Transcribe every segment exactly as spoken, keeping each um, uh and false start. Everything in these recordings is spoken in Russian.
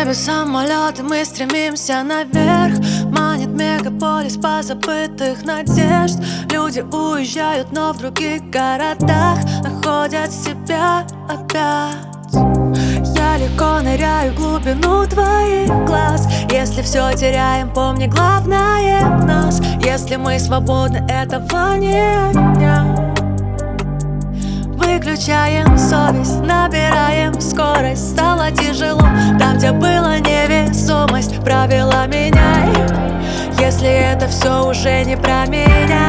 небе самолеты, мы стремимся наверх. Манит мегаполис позабытых надежд. Люди уезжают, но в других городах находят себя опять. Я легко ныряю в глубину твоих глаз. Если все теряем, помни, главное в нас. Если мы свободны, этого нет. Выключаем совесть, набираем скорость. Стало тяжело там, где была невесомость. Правила меняй, если это все уже не про меня.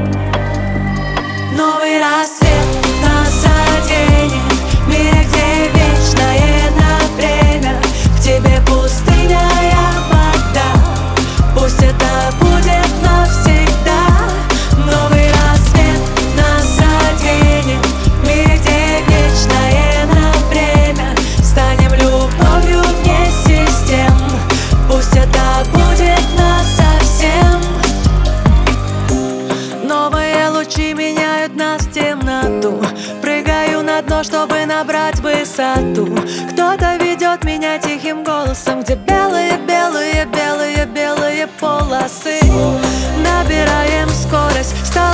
Новый рассвет нас заденет. В мире, где вечное на время. В тебе пустыняя вода. Пусть это будет навсегда. Новый рассвет нас заденет. В мире, где вечное на время. Станем любовью вне систем. Пусть это будет насовсем. Новые лучи меняют нас в темноту. Прыгаю на дно, чтобы набрать высоту. Кто-то ведет меня тихим голосом, где белые, белые, белые, белые полосы. Набираем скорость.